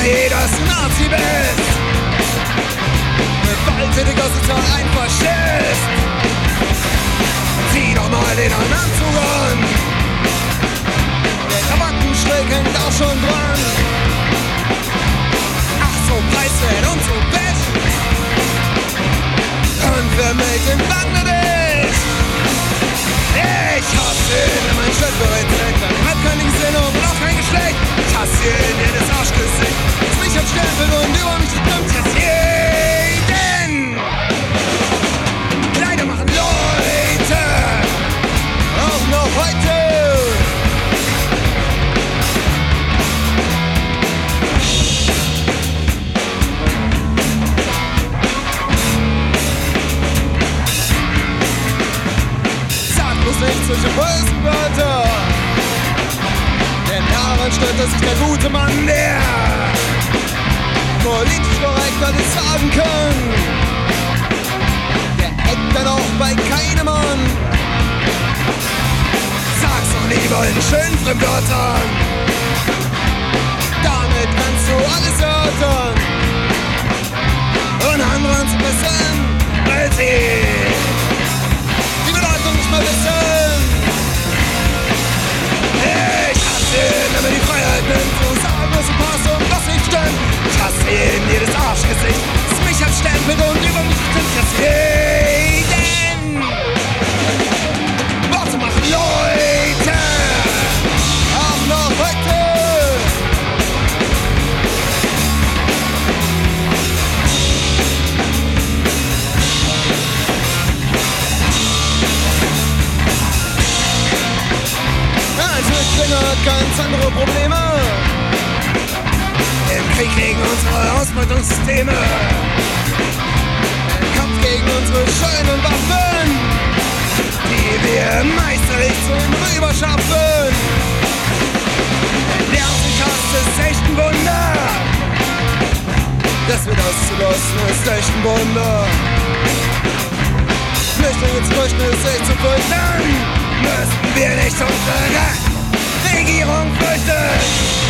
jedes Nazi bist. Gewalttätiger sozial ein Faschist. Zieh doch mal den Anzug an. Der Krawattenschräg hängt auch schon dran. Ach so preiswert und so best. Handvermade in Bangladesch. Ich hasse ihn, mein Shirt bereit trägt. Hat keinen Sinn und auch kein Geschlecht. Ich hasse ihn, jedes Arschgesicht. Das mich hat Stempel und über mich gedrückt. Jetzt jeden. Kleider machen Leute. Auch noch heute. Nicht solche bösen Wörter, denn daran stört sich der gute Mann, der politisch korrekt alles sagen kann. Der eckt dann auch bei keinem an. Sag's doch lieber in schönen Fremdwörtern, damit kannst du alles erörtern und anderen zu wissen, weil sie die Bedeutung nicht mehr wissen. Ich hasse ihn, wenn mir die Freiheit nimmt, zu sagen, was im Pass und was nicht stimmt. Ich hasse ihn, jedes Arschgesicht, das mich abstempelt und über mich stimmt. Ich hasse jeden. Worte machen Leute, auch noch heute. Hat ganz andere Probleme. Im Krieg gegen unsere Ausbeutungssysteme. Im Kampf gegen unsere schönen Waffen, die wir meisterlich zum Rüberschaffen. Der sich hasst, ist echt ein Wunder. Das wird auszulassen, ist echt ein Wunder. Flüchtlingsfrüchten ist echt zu fürchten. Müssten wir nicht unsere Regierung fürchtet.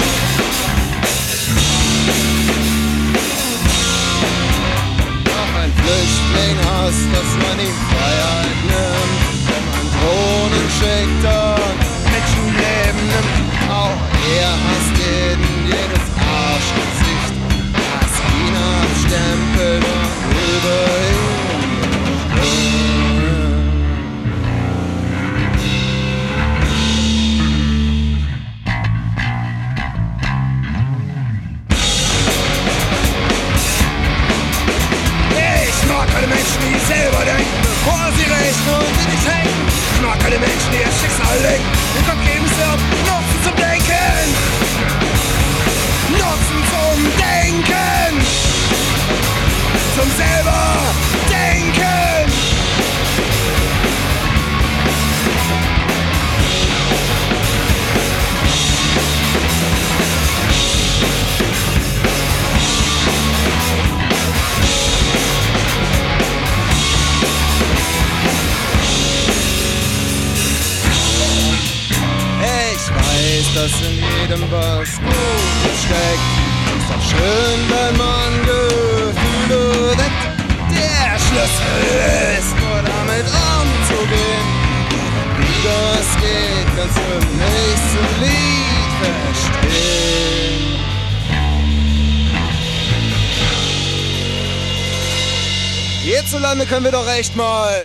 Auch ein Flüchtling hasst, dass man ihm Freiheit nimmt. Wenn man Drohnen schickt und Menschenleben nimmt. Auch er hasst jeden, jedes Arschgesicht, das ihn abstempelt und über ihn stimmt. Menschen, die selber denken, bevor sie rechnen und sie nicht hängen. Ich mag keine Menschen, die ihr Schicksal lenken. Den Gott geben sie ab, Nutzen zum Denken. Nutzen zum Denken. Zum selber Denken. Dass in jedem was Gutes steckt. Ist doch schön, wenn man Gefühle weckt. Der Schlüssel ist nur damit umzugehen. Wie das geht, kannst du im nächsten Lied verstehen. Hierzulande können wir doch echt mal